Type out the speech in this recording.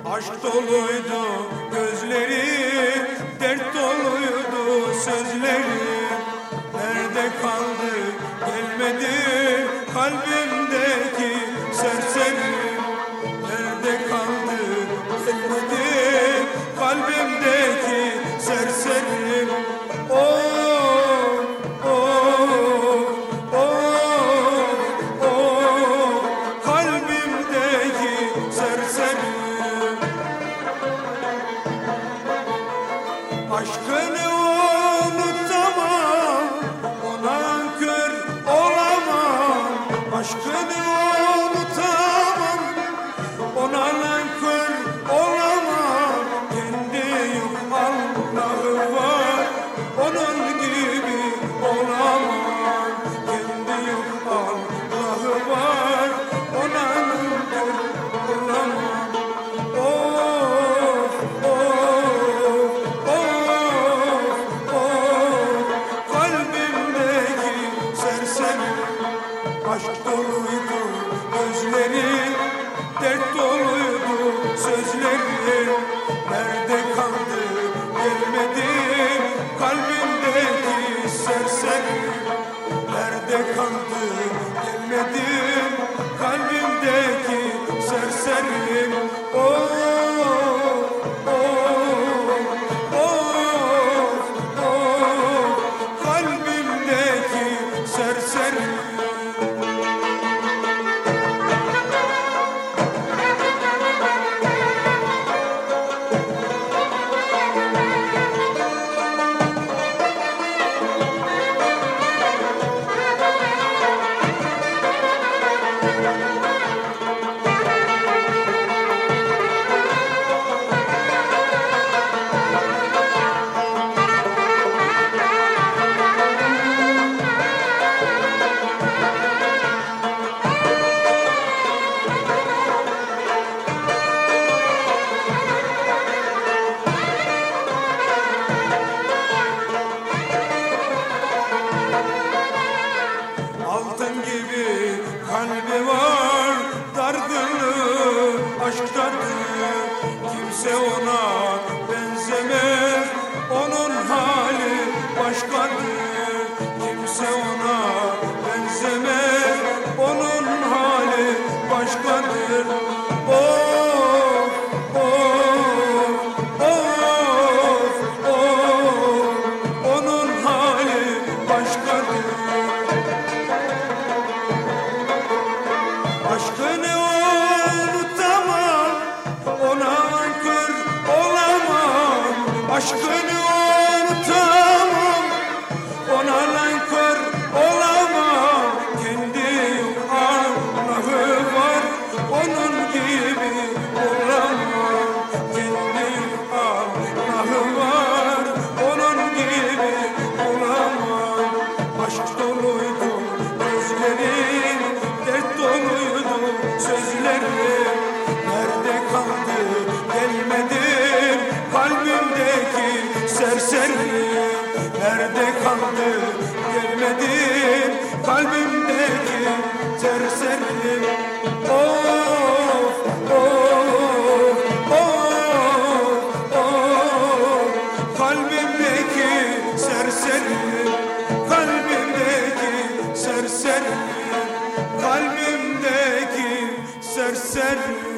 Aşk doluydu gözleri, dert doluydu sözleri. Nerede kaldı gelmedi kalbimdeki serseri. Nerede kaldı gelmedi kalbimdeki serseri. Oh, oh, oh, oh, kalbimdeki serseri. Aşkını unutamam, ona kör olamam. Aşkını unutamam, ona kör olamam. Kendi yok Allah'ı var, onun gibi olamam. Kendi yok Allah'ı var, onun kör olamam. Of, of, kalbimdeki serseri. Aşk doluydu gözleri, dert doluydu sözleri. Nerede kaldı gelmedi kalbimdeki serseri. Nerede kaldı gelmedi kalbimdeki serseri. Oh, oh, oh, oh, kalbimdeki serseri. Altın gibi kalbi var, dargınlığı aşktadır. Kimse ona benzemez, onun hali başkadır. Kimse ona benzemez, onun hali başkadır. Of, of, of, of, onun hali başkadır. Aşkını unutamam, ona kör olamam. Aşkını unutamam, ona kör olamam. Kendi Allah'ı var, onun gibi olamam. Kendi Allah'ı var, onun gibi olamam. Aşk doluydu gözlerim, dert doluydu sözlerim. Nerede kaldı gelmedim kalbimdeki serseri. Nerede kaldı gelmedim kalbimdeki serseri. Of, of, of, of, kalbimdeki serseri. Kalbimdeki serseri. Kalbimdeki serseri.